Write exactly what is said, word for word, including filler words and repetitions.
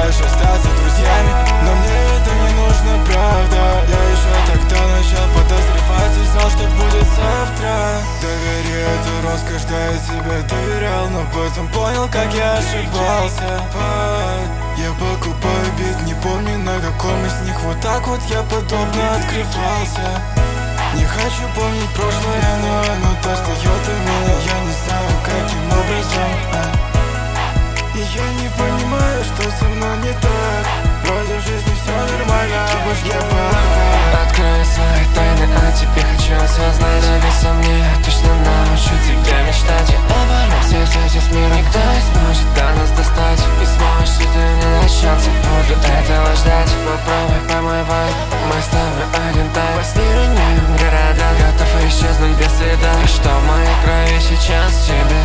мечтаешь остаться друзьями, но мне это не нужно, правда. Я еще тогда начал подозревать и знал, что будет завтра. Доверие — это роскошь, да, я тебе доверял, но потом понял, как я ошибался. Я покупаю бит, не помню, на каком из них. Вот так вот я подобно открывался. Не хочу помнить прошлое, но оно достает у меня. Я не знаю, каким образом, а. И я не понимаю, что со мной не так. Вроде в жизни все нормально, а в башке бардак. Открою свои тайны, а тебе хочу осознать. Доверься мне, я точно научу тебя мечтать. Я оборву все связи с миром. Никто не сможет до нас достать. Не сможешь, ты не начнется. Буду этого ждать. Попробуй по мой вайб, мы с тобой один тайп. Во сне меняем города, готов исчезнуть без следа. И что в моей крови сейчас тебе